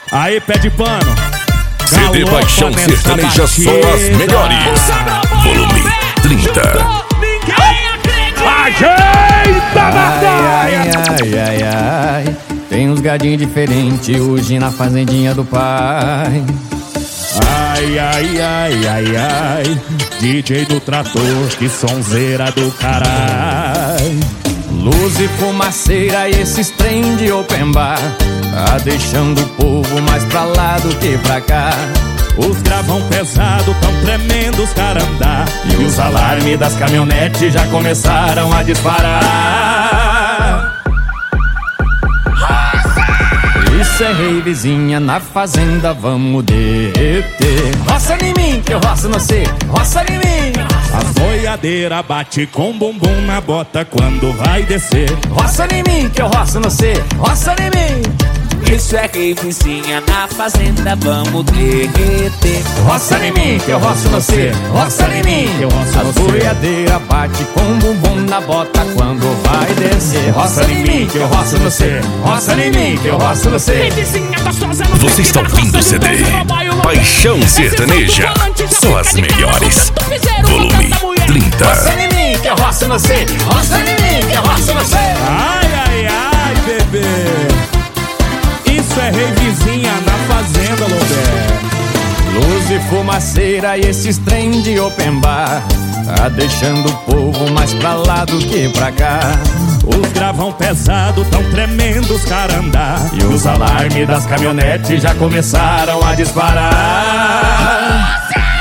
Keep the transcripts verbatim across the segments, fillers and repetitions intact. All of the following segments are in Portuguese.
Aí, pé de pano. C D Paixão Sertaneja, só as melhores. Volume trinta. Ajeita na Ai, ai, ai, ai, ai. Tem uns gadinhos diferentes hoje na fazendinha do pai. Ai, ai, ai, ai, ai. D J do trator, que sonzeira do caralho. Luz e fumaceira e esses trem de open bar tá deixando o povo mais pra lá do que pra cá. Os gravão pesado tão tremendo os carandá, E os alarmes das caminhonetes já começaram a disparar. Isso é rei vizinha na fazenda, vamos deter. Roça em mim, que eu roço no C, roça em mim. a boiadeira bate com bumbum na bota quando vai descer. Roça em mim, que eu roço no C, roça em mim. Isso é rei vizinha na fazenda, vamos derreter. Roça em mim, que eu roço no C, roça em mim. Eu roço A no C. boiadeira bate com bumbum na bota quando vai descer. Roça em mim, que eu roço no C, roça em mim, que eu roço no C. Você está ouvindo o C D Paixão Sertaneja, só as melhores. Volume trinta. Roça em mim, que eu roço no C, roça em mim, que eu roço no C. Ai, ai, ai, bebê. Isso é rei vizinha na fazenda, Lobé. Luz e fumaceira e esses trem de open bar tá deixando o povo mais pra lá do que pra cá. Os gravão pesado tão tremendo os carandá, E os alarmes das caminhonetes já começaram a disparar.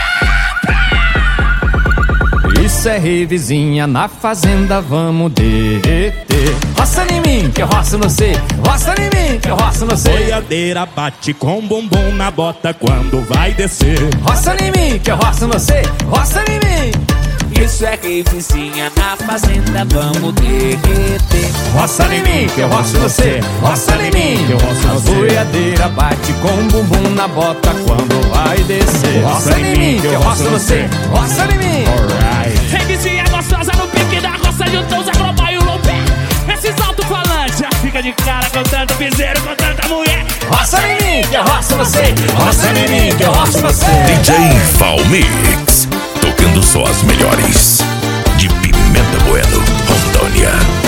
Isso é rei vizinha na fazenda, vamos derreter. Roça em mim, que eu roço no C, roça em mim, que eu roço no C. boiadeira bate com bumbum na bota quando vai descer. Roça em mim, que eu roço no C, roça em mim. Isso é rei vizinha na fazenda, vamos derreter. Roça em mim, que eu roço no C, roça em mim, que eu roço no C. A boiadeira bate com bumbum na bota quando vai descer. Roça em mim, que eu roço no C, roça em mim. Alright. Rei vizinha gostosa no pique da roça, juntou os agrobal e o loupé. Esses alto-falantes já fica de cara com tanto piseiro, com tanta mulher. Roça em mim, que eu roço no C, roça em mim, que eu roço no C. D J Valmix, tocando só as melhores. De Pimenta Bueno, Rondônia.